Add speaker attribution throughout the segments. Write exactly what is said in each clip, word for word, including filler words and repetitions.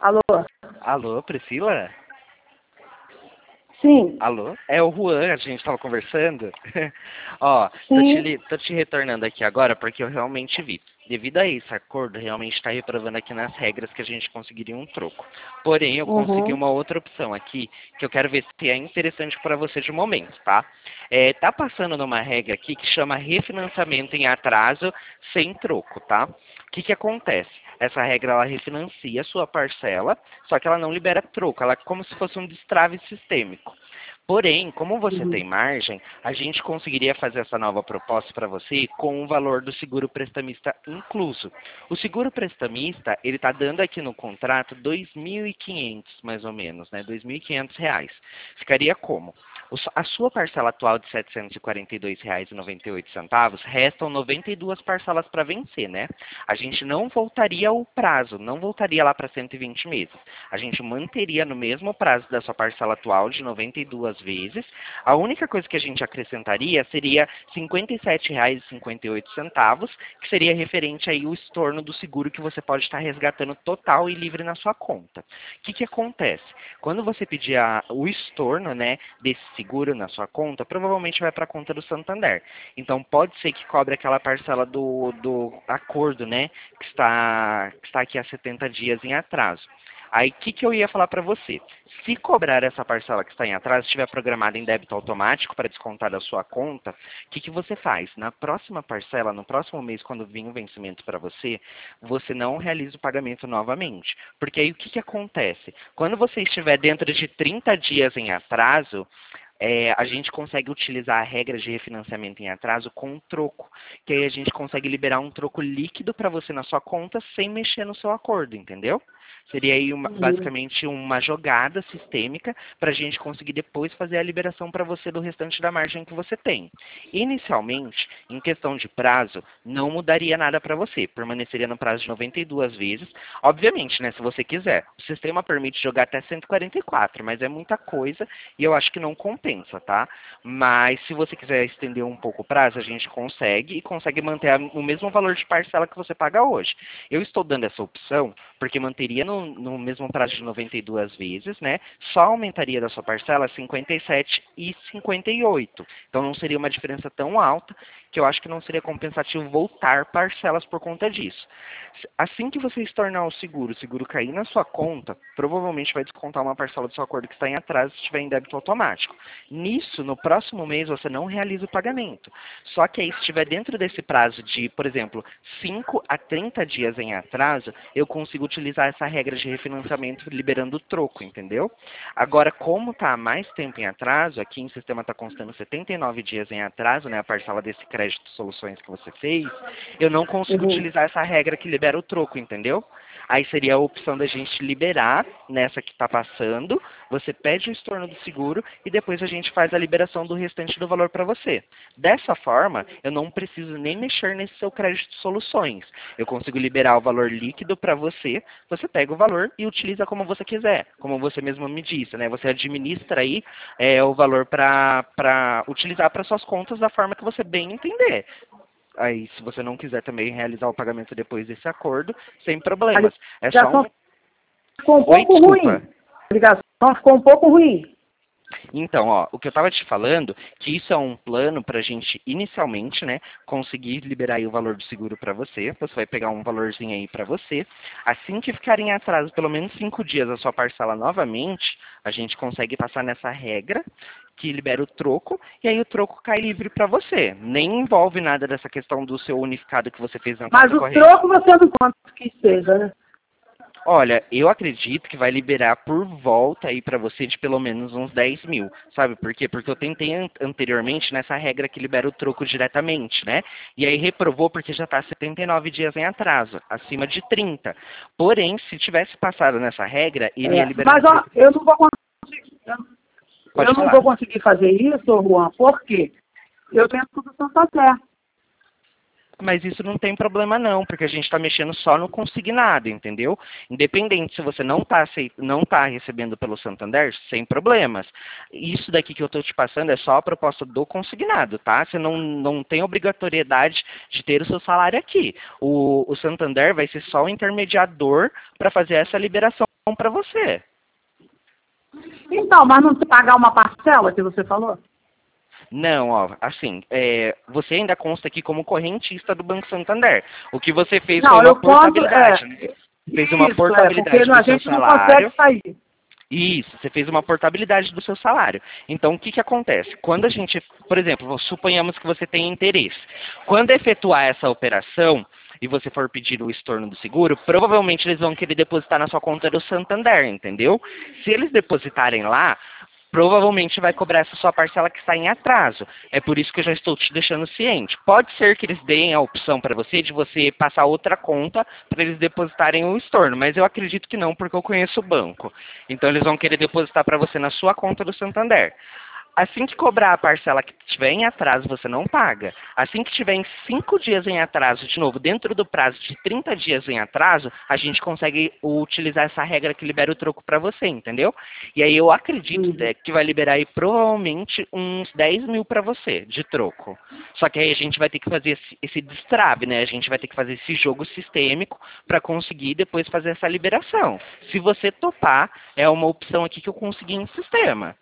Speaker 1: Alô?
Speaker 2: Alô, Priscila?
Speaker 1: Sim.
Speaker 2: Alô? É o Juan, a gente estava conversando. Ó, tô
Speaker 1: Sim.
Speaker 2: te, tô te retornando aqui agora porque eu realmente vi. Devido a esse acordo, realmente está reprovando aqui nas regras que a gente conseguiria um troco. Porém, eu consegui
Speaker 1: Uhum.
Speaker 2: uma outra opção aqui, que eu quero ver se é interessante para você de momento, tá? É, tá passando numa regra aqui que chama refinanciamento em atraso sem troco, tá? O que que acontece? Essa regra, ela refinancia a sua parcela, só que ela não libera troco, ela é como se fosse um destrave sistêmico. Porém, como você
Speaker 1: Uhum.
Speaker 2: tem margem, a gente conseguiria fazer essa nova proposta para você com o valor do seguro prestamista incluso. O seguro prestamista, ele está dando aqui no contrato dois mil e quinhentos, mais ou menos, né? dois mil e quinhentos reais. Ficaria como? A sua parcela atual de setecentos e quarenta e dois reais e noventa e oito centavos, restam noventa e duas parcelas para vencer, né? A gente não voltaria ao prazo, não voltaria lá para cento e vinte meses. A gente manteria no mesmo prazo da sua parcela atual de noventa e duas vezes. A única coisa que a gente acrescentaria seria cinquenta e sete reais e cinquenta e oito centavos, que seria referente aí o estorno do seguro que você pode estar resgatando total e livre na sua conta. O que que acontece? Quando você pedir a, o estorno, né, desse seguro na sua conta, provavelmente vai para a conta do Santander. Então pode ser que cobre aquela parcela do, do acordo, né, que está, que está aqui há setenta dias em atraso. Aí, o que, que eu ia falar para você? Se cobrar essa parcela que está em atraso, estiver programada em débito automático para descontar da sua conta, o que, que você faz? Na próxima parcela, no próximo mês, quando vir o vencimento para você, você não realiza o pagamento novamente. Porque aí, o que, que acontece? Quando você estiver dentro de trinta dias em atraso, é, a gente consegue utilizar a regra de refinanciamento em atraso com um troco, que aí a gente consegue liberar um troco líquido para você na sua conta sem mexer no seu acordo, entendeu? Seria aí uma,
Speaker 1: Uhum.
Speaker 2: basicamente uma jogada sistêmica para a gente conseguir depois fazer a liberação para você do restante da margem que você tem. Inicialmente, em questão de prazo, não mudaria nada para você, permaneceria no prazo de noventa e duas vezes. Obviamente, né, se você quiser. O sistema permite jogar até cento e quarenta e quatro, mas é muita coisa e eu acho que não compensa, tá? Mas se você quiser estender um pouco o prazo, a gente consegue e consegue manter o mesmo valor de parcela que você paga hoje. Eu estou dando essa opção porque manteria no, no mesmo prazo de noventa e duas vezes, né? Só aumentaria da sua parcela cinquenta e sete e cinquenta e oito. Então não seria uma diferença tão alta que eu acho que não seria compensativo voltar parcelas por conta disso. Assim que você se tornar o seguro, o seguro cair na sua conta, provavelmente vai descontar uma parcela do seu acordo que está em atraso se estiver em débito automático. Nisso, no próximo mês, você não realiza o pagamento. Só que aí, se estiver dentro desse prazo de, por exemplo, cinco a trinta dias em atraso, eu consigo utilizar essa regra de refinanciamento liberando o troco, entendeu? Agora, como está há mais tempo em atraso, aqui em sistema está constando setenta e nove dias em atraso, né, a parcela desse crédito soluções que você fez, eu não consigo
Speaker 1: Uhum.
Speaker 2: utilizar essa regra que libera o troco, entendeu? Aí seria a opção da gente liberar nessa que está passando, você pede o estorno do seguro e depois a gente faz a liberação do restante do valor para você. Dessa forma, eu não preciso nem mexer nesse seu crédito de soluções. Eu consigo liberar o valor líquido para você, você pega o valor e utiliza como você quiser, como você mesmo me disse, né? Você administra aí é, o valor para utilizar para suas contas da forma que você bem entender. Aí, se você não quiser também realizar o pagamento depois desse acordo, sem
Speaker 1: A
Speaker 2: problemas. É só
Speaker 1: ligação
Speaker 2: um...
Speaker 1: ficou um
Speaker 2: Oi,
Speaker 1: pouco
Speaker 2: desculpa.
Speaker 1: ruim. A ligação ficou um pouco ruim.
Speaker 2: Então, ó, o que eu estava te falando, que isso é um plano para a gente, inicialmente, né, conseguir liberar aí o valor do seguro para você. Você vai pegar um valorzinho aí para você. Assim que ficar em atraso pelo menos cinco dias a sua parcela novamente, a gente consegue passar nessa regra que libera o troco, e aí o troco cai livre para você. Nem envolve nada dessa questão do seu unificado que você fez na
Speaker 1: Mas
Speaker 2: conta
Speaker 1: o
Speaker 2: corrente.
Speaker 1: troco você não conta que seja, né?
Speaker 2: Olha, eu acredito que vai liberar por volta aí para você de pelo menos uns dez mil. Sabe por quê? Porque eu tentei an anteriormente nessa regra que libera o troco diretamente, né? E aí reprovou porque já está setenta e nove dias em atraso, acima de trinta. Porém, se tivesse passado nessa regra, ele ia
Speaker 1: É,
Speaker 2: liberar
Speaker 1: mas
Speaker 2: um
Speaker 1: ó,
Speaker 2: troco.
Speaker 1: eu não vou conseguir, eu
Speaker 2: Pode
Speaker 1: eu não
Speaker 2: falar.
Speaker 1: vou conseguir fazer isso, Juan, por quê? Eu tenho tudo Santa Fé.
Speaker 2: Mas isso não tem problema não, porque a gente está mexendo só no consignado, entendeu? Independente se você não está não tá recebendo pelo Santander, sem problemas. Isso daqui que eu estou te passando é só a proposta do consignado, tá? Você não, não tem obrigatoriedade de ter o seu salário aqui. O, o Santander vai ser só o intermediador para fazer essa liberação. para você.
Speaker 1: Então, mas não se pagar uma parcela que você falou?
Speaker 2: Não, ó, assim, é, você ainda consta aqui como correntista do Banco Santander. O que você fez
Speaker 1: Não,
Speaker 2: foi uma
Speaker 1: eu conto,
Speaker 2: portabilidade,
Speaker 1: é,
Speaker 2: né? Fez uma
Speaker 1: isso, é,
Speaker 2: portabilidade
Speaker 1: porque
Speaker 2: do
Speaker 1: a
Speaker 2: seu
Speaker 1: gente não
Speaker 2: salário.
Speaker 1: consegue sair.
Speaker 2: Isso, você fez uma portabilidade do seu salário. Então, o que, que acontece? Quando a gente, por exemplo, suponhamos que você tem interesse. Quando efetuar essa operação e você for pedir o estorno do seguro, provavelmente eles vão querer depositar na sua conta do Santander, entendeu? Se eles depositarem lá, provavelmente vai cobrar essa sua parcela que está em atraso. É por isso que eu já estou te deixando ciente. Pode ser que eles deem a opção para você de você passar outra conta para eles depositarem o estorno, mas eu acredito que não, porque eu conheço o banco. Então eles vão querer depositar para você na sua conta do Santander. Assim que cobrar a parcela que tiver em atraso, você não paga. Assim que tiver em cinco dias em atraso, de novo, dentro do prazo de trinta dias em atraso, a gente consegue utilizar essa regra que libera o troco para você, entendeu? E aí eu acredito
Speaker 1: Uhum.
Speaker 2: até que vai liberar aí provavelmente uns dez mil para você de troco. Só que aí a gente vai ter que fazer esse, esse destrave, né? A gente vai ter que fazer esse jogo sistêmico para conseguir depois fazer essa liberação. Se você topar, é uma opção aqui que eu consegui em sistema.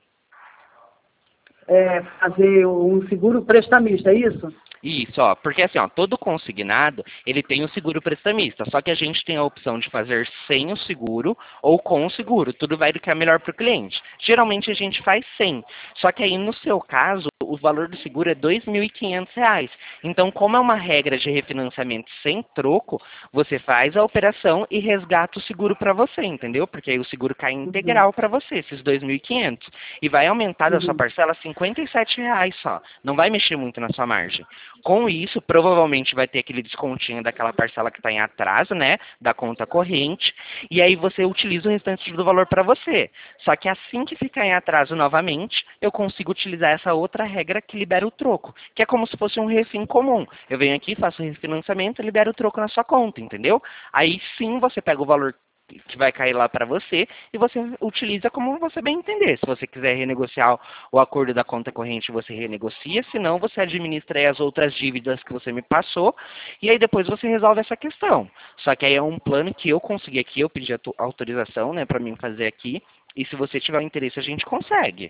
Speaker 1: É, fazer um seguro prestamista, é isso?
Speaker 2: Isso, ó, porque assim, ó, todo consignado, ele tem o seguro prestamista, só que a gente tem a opção de fazer sem o seguro ou com o seguro, tudo vai do que é melhor para o cliente. Geralmente a gente faz sem, só que aí no seu caso, o valor do seguro é dois mil e quinhentos reais. Então, como é uma regra de refinanciamento sem troco, você faz a operação e resgata o seguro para você, entendeu? Porque aí o seguro cai integral
Speaker 1: Uhum.
Speaker 2: para você, esses dois mil e quinhentos. E vai aumentar da sua
Speaker 1: Uhum.
Speaker 2: parcela cinquenta e sete reais só. Não vai mexer muito na sua margem. Com isso, provavelmente vai ter aquele descontinho daquela parcela que está em atraso, né? Da conta corrente. E aí você utiliza o restante do valor para você. Só que assim que ficar em atraso novamente, eu consigo utilizar essa outra regra que libera o troco. Que é como se fosse um refim comum. Eu venho aqui, faço o refinanciamento e libero o troco na sua conta, entendeu? Aí sim você pega o valor que vai cair lá para você e você utiliza como você bem entender. Se você quiser renegociar o acordo da conta corrente, você renegocia, senão você administra aí as outras dívidas que você me passou e aí depois você resolve essa questão. Só que aí é um plano que eu consegui aqui, eu pedi a autorização, né, para mim fazer aqui, e se você tiver interesse a gente consegue.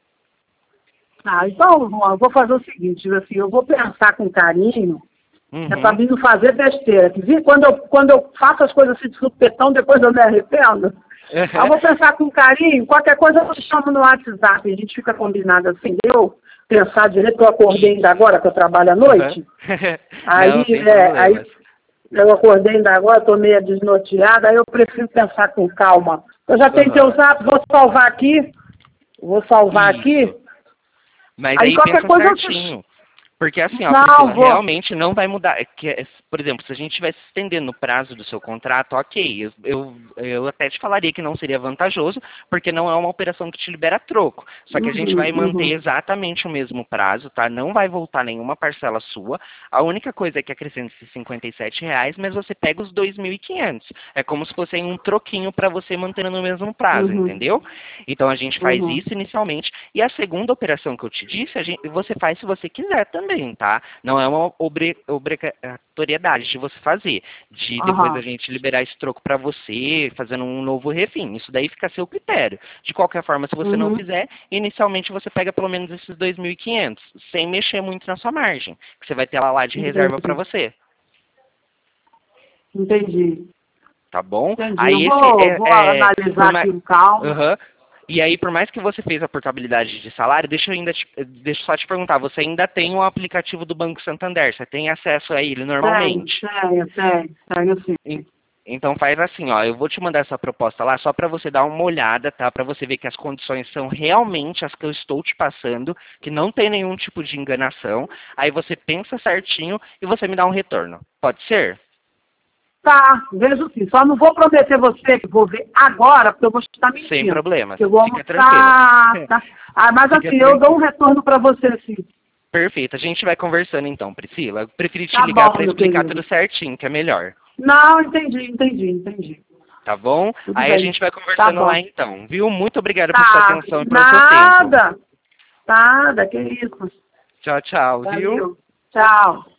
Speaker 1: Ah, então, João, eu vou fazer o seguinte, assim, eu vou pensar com carinho.
Speaker 2: Uhum.
Speaker 1: É para mim não fazer besteira. Que vi, quando, eu, quando eu faço as coisas assim de supetão, depois eu me arrependo. Eu vou pensar com carinho, qualquer coisa eu te chamo no WhatsApp, a gente fica combinado assim. Eu pensar direito, eu acordei ainda agora, que eu trabalho à noite.
Speaker 2: Uhum.
Speaker 1: Aí,
Speaker 2: Não, sem
Speaker 1: é, aí
Speaker 2: problemas.
Speaker 1: eu acordei ainda agora, estou meio desnorteada, aí eu prefiro pensar com calma. Eu já tenho
Speaker 2: Uhum.
Speaker 1: teu zap, vou salvar aqui. Vou salvar
Speaker 2: Isso.
Speaker 1: aqui.
Speaker 2: Mas
Speaker 1: Aí
Speaker 2: aí
Speaker 1: qualquer
Speaker 2: pensa
Speaker 1: coisa eu te...
Speaker 2: certinho. Porque assim, ó, Priscila,
Speaker 1: Não, vou.
Speaker 2: realmente não vai mudar. É que, é, por exemplo, se a gente tivesse estendendo o prazo do seu contrato, ok, eu, eu, eu até te falaria que não seria vantajoso, porque não é uma operação que te libera troco. Só que a gente
Speaker 1: Uhum,
Speaker 2: vai manter
Speaker 1: uhum.
Speaker 2: exatamente o mesmo prazo, tá? Não vai voltar nenhuma parcela sua. A única coisa é que acrescenta esses cinquenta e sete reais, mas você pega os dois mil e quinhentos. É como se fosse um troquinho para você manter no mesmo prazo,
Speaker 1: Uhum,
Speaker 2: entendeu? Então a gente faz
Speaker 1: uhum.
Speaker 2: isso inicialmente. E a segunda operação que eu te disse, a gente, você faz se você quiser também. Tá? Não é uma obri obrigatoriedade de você fazer, de depois a
Speaker 1: Aham.
Speaker 2: gente liberar esse troco para você, fazendo um novo refim. Isso daí fica a seu critério. De qualquer forma, se você não
Speaker 1: Uhum.
Speaker 2: fizer, inicialmente você pega pelo menos esses dois mil e quinhentos, sem mexer muito na sua margem, que você vai ter ela lá de reserva para
Speaker 1: Entendi.
Speaker 2: você.
Speaker 1: Entendi.
Speaker 2: Tá bom?
Speaker 1: Entendi. Eu
Speaker 2: Aí esse
Speaker 1: vou,
Speaker 2: é,
Speaker 1: vou
Speaker 2: é por
Speaker 1: analisar
Speaker 2: mais,
Speaker 1: aqui com calma.
Speaker 2: Aham. E aí, por mais que você fez a portabilidade de salário, deixa eu ainda te, deixa eu só te perguntar, você ainda tem o aplicativo do Banco Santander, você tem acesso a ele
Speaker 1: Tenho,
Speaker 2: normalmente?
Speaker 1: tenho, tenho, tenho sim.
Speaker 2: En- Então faz assim, ó, eu vou te mandar essa proposta lá só para você dar uma olhada, tá? Para você ver que as condições são realmente as que eu estou te passando, que não tem nenhum tipo de enganação. Aí você pensa certinho e você me dá um retorno. Pode ser?
Speaker 1: Tá, vejo sim. Só não vou prometer você que vou ver agora, porque eu vou estar
Speaker 2: Sem
Speaker 1: mentindo.
Speaker 2: problemas.
Speaker 1: Porque eu vou
Speaker 2: Fica tranquila.
Speaker 1: almoçar, tá? Ah, mas
Speaker 2: Fica
Speaker 1: assim, eu dou um
Speaker 2: tranquila.
Speaker 1: retorno para você sim.
Speaker 2: Perfeito. A gente vai conversando então, Priscila. Eu preferi te
Speaker 1: Tá
Speaker 2: ligar
Speaker 1: bom,
Speaker 2: para
Speaker 1: meu
Speaker 2: explicar
Speaker 1: querido.
Speaker 2: tudo certinho, que é melhor.
Speaker 1: Não, entendi, entendi, entendi.
Speaker 2: Tá bom?
Speaker 1: Tudo
Speaker 2: Aí a
Speaker 1: bem.
Speaker 2: gente vai
Speaker 1: Tá
Speaker 2: conversando
Speaker 1: bom.
Speaker 2: lá então, viu? Muito obrigado por sua
Speaker 1: Tá,
Speaker 2: atenção e pelo seu tempo.
Speaker 1: nada. Nada, que isso.
Speaker 2: Tchau, tchau, viu?
Speaker 1: Valeu. Tchau.